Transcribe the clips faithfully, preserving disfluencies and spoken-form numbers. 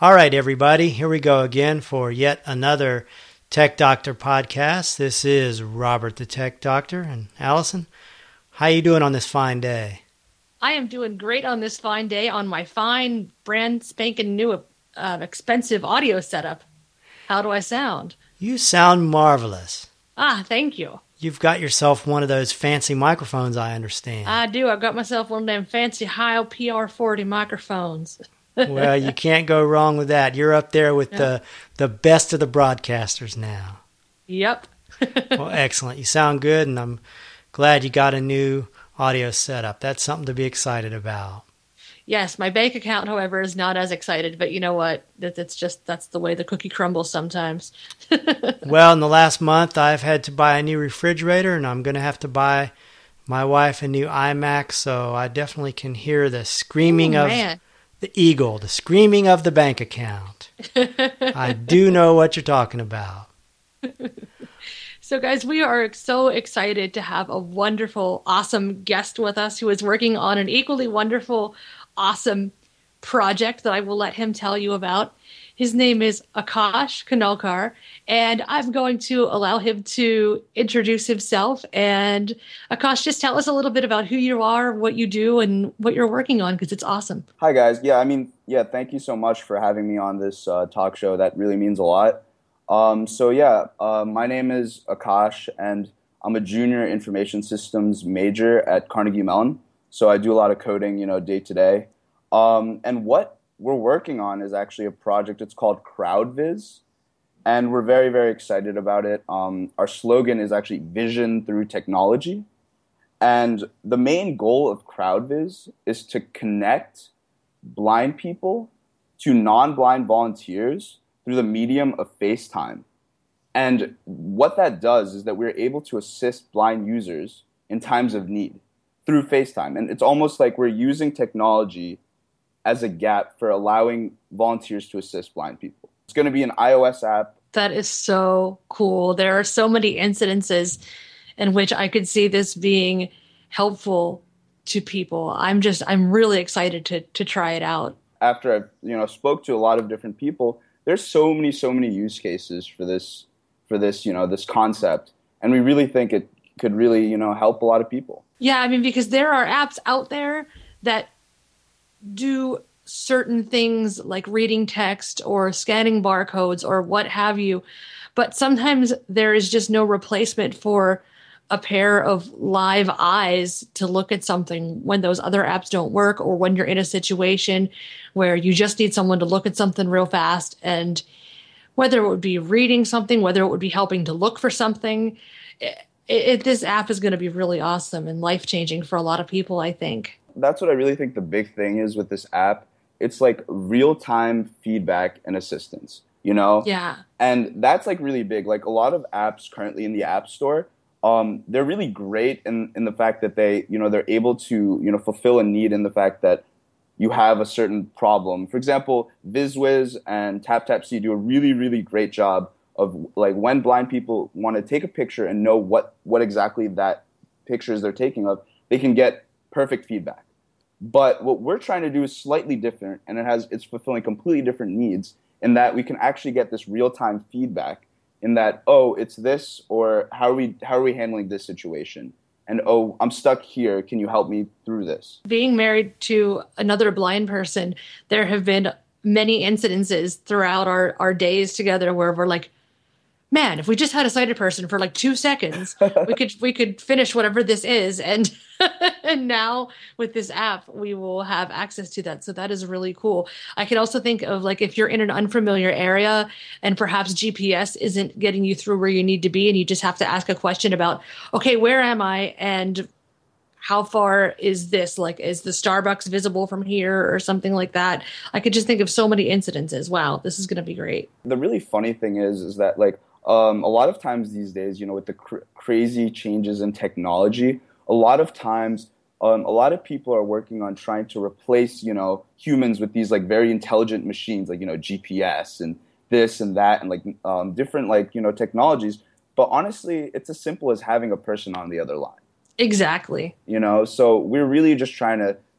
All right, everybody, here we go again for yet another Tech Doctor podcast. This is Robert the Tech Doctor, and Allison, how you doing on this fine day? I am doing great on this fine day on my fine, brand spanking new, uh, expensive audio setup. How do I sound? You sound marvelous. Ah, thank you. You've got yourself one of those fancy microphones, I understand. I do. I've got myself one of them fancy Heil P R forty microphones. Well, you can't go wrong with that. You're up there with yeah. the the best of the broadcasters now. Yep. Well, excellent. You sound good, and I'm glad you got a new audio setup. That's something to be excited about. Yes, my bank account, however, is not as excited, but you know what? It's just, that's the way the cookie crumbles sometimes. Well, in the last month, I've had to buy a new refrigerator, and I'm going to have to buy my wife a new iMac, so I definitely can hear the screaming Ooh, of man. the eagle, the screaming of the bank account. I do know what you're talking about. So, guys, we are so excited to have a wonderful, awesome guest with us who is working on an equally wonderful, awesome project that I will let him tell you about. His name is Akash Kanolkar, and I'm going to allow him to introduce himself. And Akash, just tell us a little bit about who you are, what you do, and what you're working on, because it's awesome. Hi, guys. Yeah, I mean, yeah, thank you so much for having me on this uh, talk show. That really means a lot. Um, so, yeah, uh, my name is Akash, and I'm a junior information systems major at Carnegie Mellon. So I do a lot of coding, you know, day to day. Um, and what we're working on is actually a project. It's called CrowdViz, and we're very, very excited about it. Um, our slogan is actually vision through technology. And the main goal of CrowdViz is to connect blind people to non-blind volunteers through the medium of FaceTime. And what that does is that we're able to assist blind users in times of need through FaceTime. And it's almost like we're using technology as a gap for allowing volunteers to assist blind people. It's going to be an iOS app. That is so cool. There are so many incidences in which I could see this being helpful to people. I'm just, I'm really excited to to try it out. After I've, you know, spoke to a lot of different people, there's so many, so many use cases for this, for this, you know, this concept. And we really think it could really, you know, help a lot of people. Yeah, I mean, because there are apps out there that do certain things like reading text or scanning barcodes or what have you. But sometimes there is just no replacement for a pair of live eyes to look at something when those other apps don't work, or when you're in a situation where you just need someone to look at something real fast. And whether it would be reading something, whether it would be helping to look for something, it, it, this app is going to be really awesome and life-changing for a lot of people, I think. That's what I really think the big thing is with this app. It's like real-time feedback and assistance, you know? Yeah. And that's like really big. Like a lot of apps currently in the App Store, um, they're really great in, in the fact that they, you know, they're able to, you know, fulfill a need in the fact that you have a certain problem. For example, VizWiz and TapTapSee do a really, really great job of like when blind people want to take a picture and know what, what exactly that pictures they're taking of, they can get perfect feedback. But what we're trying to do is slightly different, and it has it's fulfilling completely different needs in that we can actually get this real-time feedback in that, oh, it's this, or how are we how are we handling this situation? And, oh, I'm stuck here. Can you help me through this? Being married to another blind person, there have been many incidences throughout our, our days together where we're like, man, if we just had a sighted person for like two seconds, we could we could finish whatever this is. And and now with this app, we will have access to that. So that is really cool. I can also think of like if you're in an unfamiliar area and perhaps G P S isn't getting you through where you need to be, and you just have to ask a question about, okay, where am I? And how far is this? Like, is the Starbucks visible from here or something like that? I could just think of so many incidences. Wow, this is going to be great. The really funny thing is, is that like, Um, a lot of times these days, you know, with the cr- crazy changes in technology, a lot of times, um, a lot of people are working on trying to replace, you know, humans with these like very intelligent machines, like, you know, G P S and this and that and like um, different like, you know, technologies. But honestly, it's as simple as having a person on the other line. Exactly. You know, so we're really just trying to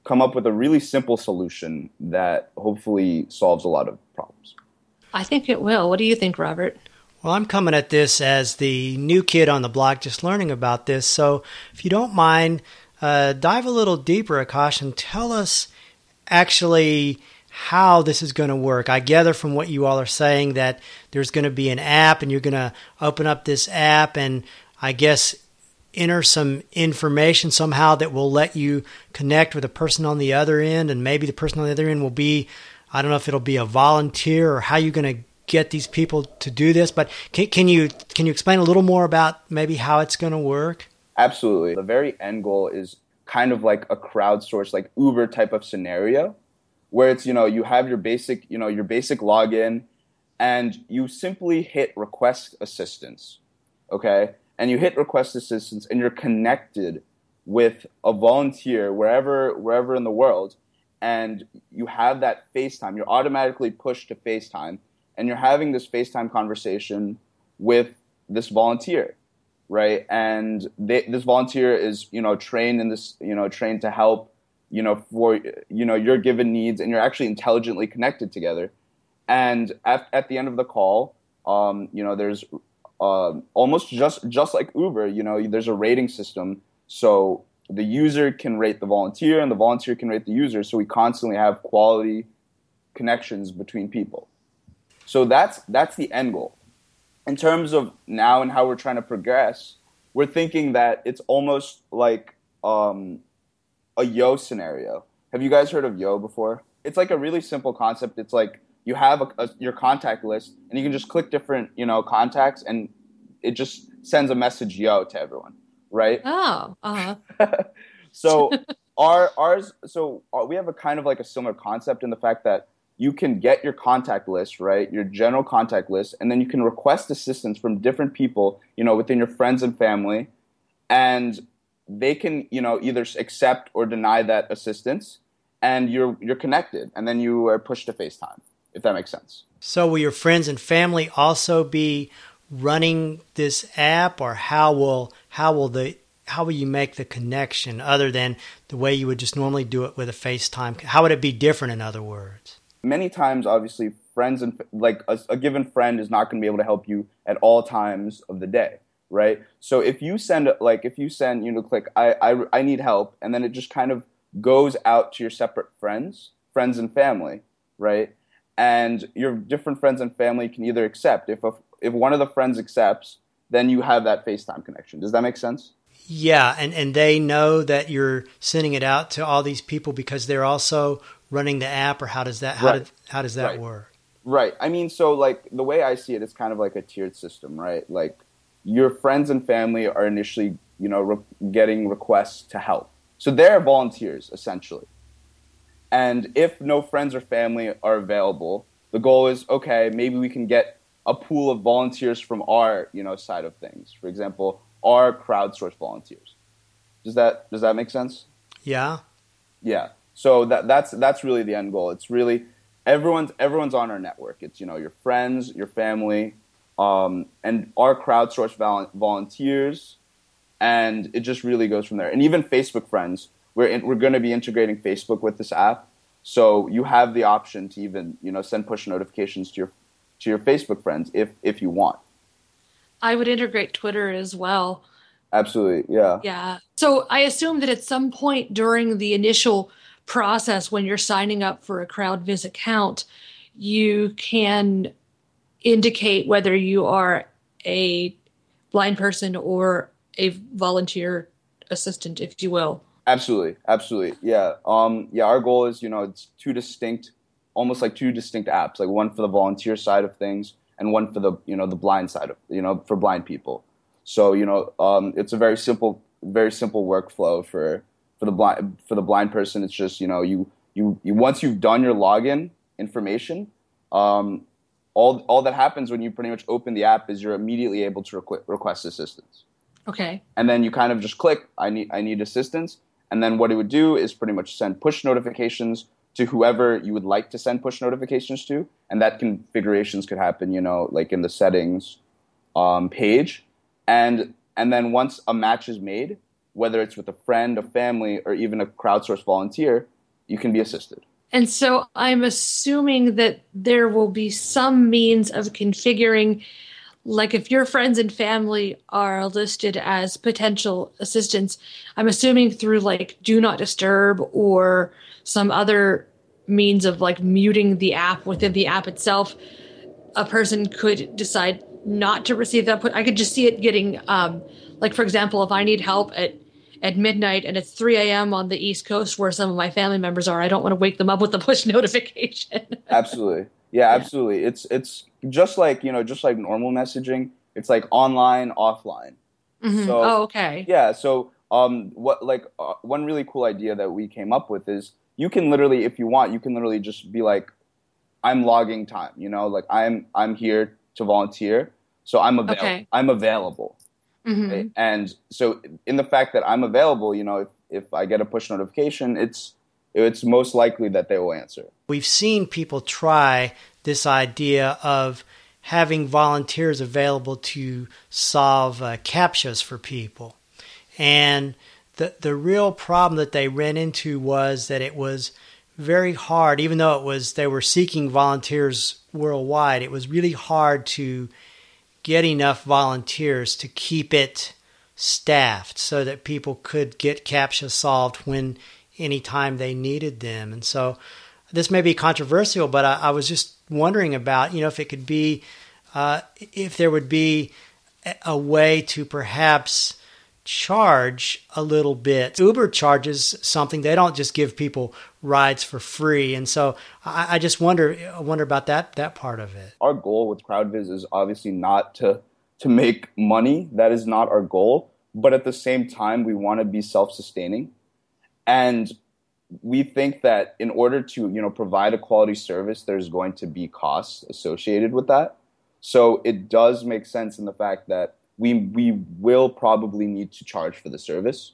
come up with a really simple solution that hopefully solves a lot of problems. I think it will. What do you think, Robert? Well, I'm coming at this as the new kid on the block just learning about this. So if you don't mind, uh, dive a little deeper, Akash, and tell us actually how this is going to work. I gather from what you all are saying that there's going to be an app and you're going to open up this app and I guess enter some information somehow that will let you connect with a person on the other end, and maybe the person on the other end will be, I don't know if it'll be a volunteer or how you're going to get these people to do this, but can, can you can you explain a little more about maybe how it's going to work? Absolutely. The very end goal is kind of like a crowdsourced, like Uber type of scenario where it's, you know, you have your basic, you know, your basic login and you simply hit request assistance, okay? And you hit request assistance and you're connected with a volunteer wherever wherever in the world, and you have that FaceTime. You're automatically pushed to FaceTime, and you're having this FaceTime conversation with this volunteer, right? And they, this volunteer is, you know, trained in this, you know, trained to help, you know, for, you know, your given needs, and you're actually intelligently connected together. And at, at the end of the call, um, you know, there's Uh, almost just just like Uber, you know, there's a rating system. So the user can rate the volunteer and the volunteer can rate the user. So we constantly have quality connections between people. So that's that's the end goal. In terms of now and how we're trying to progress, we're thinking that it's almost like um, a Yo scenario. Have you guys heard of Yo before? It's like a really simple concept. It's like you have a, a, your contact list, and you can just click different, you know, contacts, and it just sends a message "yo" to everyone, right? Oh, uh-huh. So our ours, so our, we have a kind of like a similar concept in the fact that you can get your contact list, right, your general contact list, and then you can request assistance from different people, you know, within your friends and family, and they can, you know, either accept or deny that assistance, and you're you're connected, and then you are pushed to FaceTime, if that makes sense. So will your friends and family also be running this app, or how will how will the how will you make the connection other than the way you would just normally do it with a FaceTime? How would it be different, in other words? Many times, obviously, friends and like a, a given friend is not going to be able to help you at all times of the day, right? So if you send like if you send you know click I I I need help, and then it just kind of goes out to your separate friends, friends and family, right? And your different friends and family can either accept. If a, if one of the friends accepts, then you have that FaceTime connection. Does that make sense? Yeah, and, and they know that you're sending it out to all these people because they're also running the app, or how does that how Right. did, how does that Right. work? Right. I mean, so like the way I see it, it's kind of like a tiered system, right? Like your friends and family are initially, you know, re- getting requests to help. So they're volunteers, essentially. And if no friends or family are available, the goal is, okay, maybe we can get a pool of volunteers from our, you know, side of things. For example, our crowdsourced volunteers. Does that does that make sense? Yeah. Yeah. So that that's that's really the end goal. It's really everyone's everyone's on our network. It's, you know, your friends, your family, um, and our crowdsourced vol- volunteers, and it just really goes from there. And even Facebook friends. We're in, we're going to be integrating Facebook with this app, so you have the option to even, you know, send push notifications to your to your Facebook friends if if you want. I would integrate Twitter as well. Absolutely, yeah. Yeah. So I assume that at some point during the initial process, when you're signing up for a CrowdViz account, you can indicate whether you are a blind person or a volunteer assistant, if you will. Absolutely, absolutely, yeah. Um, yeah, our goal is, you know, it's two distinct, almost like two distinct apps, like one for the volunteer side of things and one for the, you know, the blind side of, you know, for blind people. So, you know, um, it's a very simple, very simple workflow for for the blind for the blind person. It's just, you know, you you you once you've done your login information, um, all all that happens when you pretty much open the app is you're immediately able to requ- request assistance. Okay. And then you kind of just click, I need I need assistance. And then what it would do is pretty much send push notifications to whoever you would like to send push notifications to. And that configurations could happen, you know, like in the settings um, page. And and then once a match is made, whether it's with a friend, a family, or even a crowdsourced volunteer, you can be assisted. And so I'm assuming that there will be some means of configuring, like if your friends and family are listed as potential assistants, I'm assuming through like do not disturb or some other means of like muting the app within the app itself, a person could decide not to receive that. I could just see it getting, um, like, for example, if I need help at at midnight and it's three a.m. on the East Coast where some of my family members are, I don't want to wake them up with a push notification. Absolutely. Yeah, absolutely. Yeah. It's it's just like, you know, just like normal messaging. It's like online, offline. Mm-hmm. So, oh, okay. Yeah. So um, what like uh, one really cool idea that we came up with is you can literally, if you want, you can literally just be like, I'm logging time, you know, like I'm I'm here to volunteer. So I'm available. Okay. I'm available. Mm-hmm. Right? And so in the fact that I'm available, you know, if, if I get a push notification, it's it's most likely that they will answer. We've seen people try this idea of having volunteers available to solve uh, CAPTCHAs for people. And the the real problem that they ran into was that it was very hard, even though it was they were seeking volunteers worldwide, it was really hard to get enough volunteers to keep it staffed so that people could get CAPTCHA solved when anytime they needed them. And so this may be controversial, but I, I was just wondering about, you know, if it could be, uh, if there would be a, a way to perhaps charge a little bit. Uber charges something. They don't just give people rides for free. And so I, I just wonder I wonder about that that part of it. Our goal with CrowdViz is obviously not to to make money. That is not our goal. But at the same time, we want to be self-sustaining. And we think that in order to, you know, provide a quality service, there's going to be costs associated with that. So it does make sense in the fact that we we will probably need to charge for the service.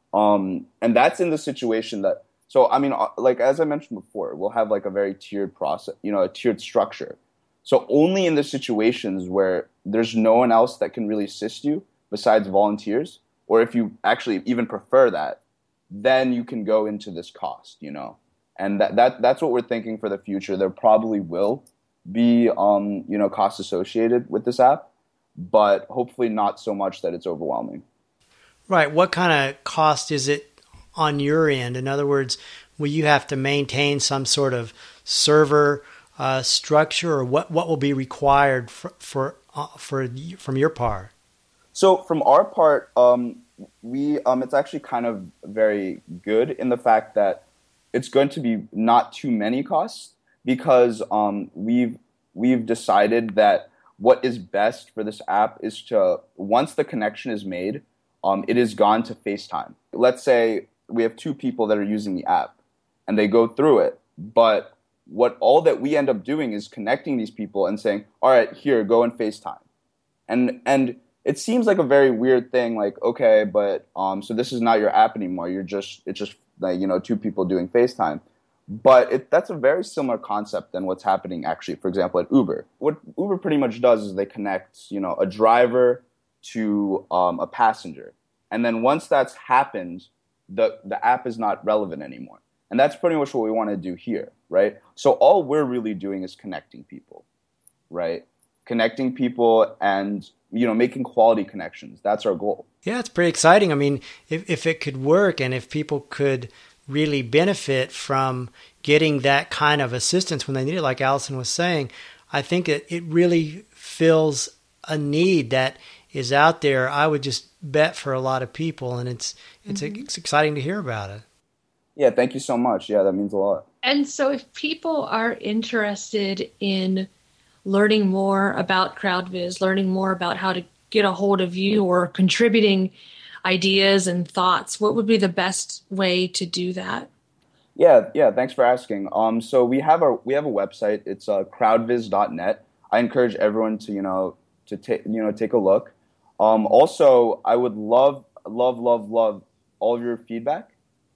Um, and that's in the situation that, so I mean, like as I mentioned before, we'll have like a very tiered process, you know, a tiered structure. So only in the situations where there's no one else that can really assist you besides volunteers, or if you actually even prefer that, then you can go into this cost, you know. And that, that that's what we're thinking for the future. There probably will be, um, you know, costs associated with this app, but hopefully not so much that it's overwhelming. Right. What kind of cost is it on your end? In other words, will you have to maintain some sort of server uh, structure, or what, what will be required for for, uh, for from your part? So from our part, um, we um, it's actually kind of very good in the fact that it's going to be not too many costs, because um, we've we've decided that what is best for this app is to, once the connection is made, um, it is gone to FaceTime. Let's say we have two people that are using the app and they go through it, but what all that we end up doing is connecting these people and saying, all right, here, go and FaceTime. And and it seems like a very weird thing, like, okay, but um, so this is not your app anymore. You're just, it's just like, you know, two people doing FaceTime. But it, that's a very similar concept than what's happening actually, for example, at Uber. What Uber pretty much does is they connect, you know, a driver to um, a passenger. And then once that's happened, the, the app is not relevant anymore. And that's pretty much what we want to do here, right? So all we're really doing is connecting people, right? Connecting people and, you know, making quality connections. That's our goal. Yeah, it's pretty exciting. I mean, if, if it could work and if people could really benefit from getting that kind of assistance when they need it, like Allison was saying, I think it, it really fills a need that is out there. I would just bet for a lot of people, and it's it's, mm-hmm. it's exciting to hear about it. Yeah, thank you so much. Yeah, that means a lot. And so if people are interested in learning more about CrowdViz, learning more about how to get a hold of you or contributing ideas and thoughts, what would be the best way to do that? Yeah, yeah. Thanks for asking. Um, so we have our we have a website. It's uh, crowdviz dot net. I encourage everyone to you know to take you know take a look. Um, also, I would love love love love all of your feedback.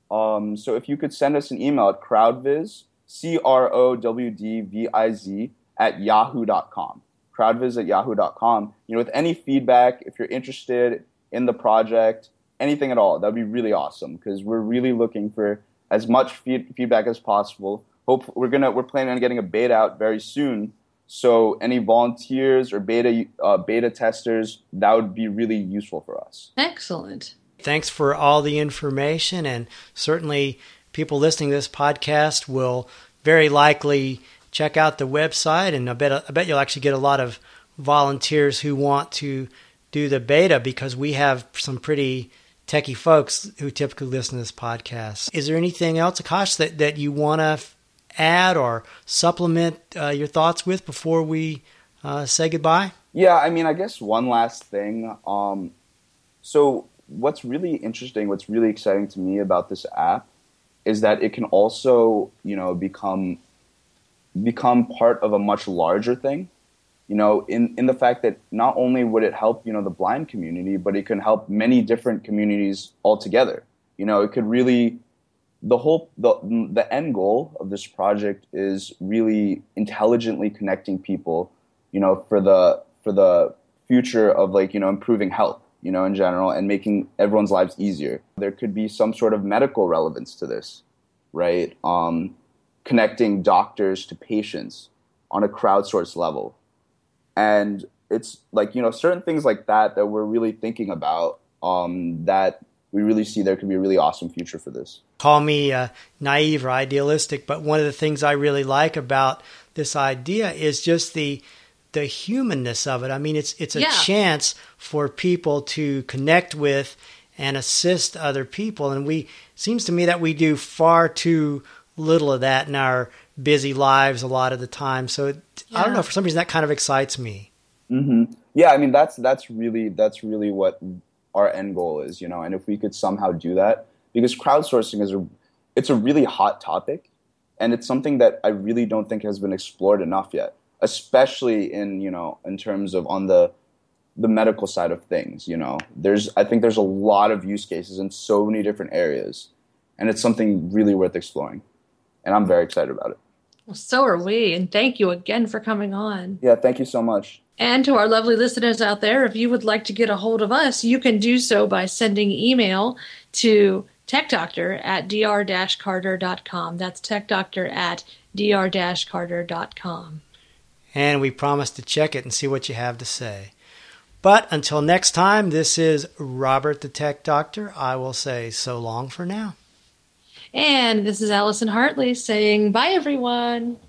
Um, so if you could send us an email at crowdviz, C R O W D V I Z at yahoo dot com. Crowdviz at yahoo dot com. You know, with any feedback, if you're interested in the project, anything at all, that'd be really awesome, because we're really looking for as much feed, feedback as possible. Hope we're gonna we're planning on getting a beta out very soon. So any volunteers or beta uh, beta testers, that would be really useful for us. Excellent. Thanks for all the information, and certainly people listening to this podcast will very likely check out the website, and I bet I bet you'll actually get a lot of volunteers who want to do the beta, because we have some pretty techie folks who typically listen to this podcast. Is there anything else, Akash, that, that you want to add or supplement uh, your thoughts with before we uh, say goodbye? Yeah, I mean, I guess one last thing. Um, so what's really interesting, what's really exciting to me about this app is that it can also, you know, become become part of a much larger thing. You know, in, in the fact that not only would it help, you know, the blind community, but it can help many different communities altogether. You know, it could really, the whole, the, the end goal of this project is really intelligently connecting people, you know, for the, for the future of, like, you know, improving health, you know, in general, and making everyone's lives easier. There could be some sort of medical relevance to this, right? Um, connecting doctors to patients on a crowdsourced level. And it's like, you know, certain things like that that we're really thinking about, um, that we really see there could be a really awesome future for this. Call me uh, naive or idealistic, but one of the things I really like about this idea is just the the humanness of it. I mean, it's it's a Yeah. chance for people to connect with and assist other people. And we seems to me that we do far too little of that in our busy lives a lot of the time. So it, I don't Yeah. know, for some reason that kind of excites me. Mm-hmm. Yeah, I mean, that's that's really that's really what our end goal is, you know. And if we could somehow do that, because crowdsourcing is a it's a really hot topic, and it's something that I really don't think has been explored enough yet, especially in, you know, in terms of on the the medical side of things. You know, there's I think there's a lot of use cases in so many different areas, and it's something really worth exploring, and I'm very excited about it. Well, so are we. And thank you again for coming on. Yeah, thank you so much. And to our lovely listeners out there, if you would like to get a hold of us, you can do so by sending email to techdoctor at d r dash carter dot com. That's techdoctor at d r dash carter dot com. And we promise to check it and see what you have to say. But until next time, this is Robert the Tech Doctor. I will say so long for now. And this is Allison Hartley saying bye, everyone.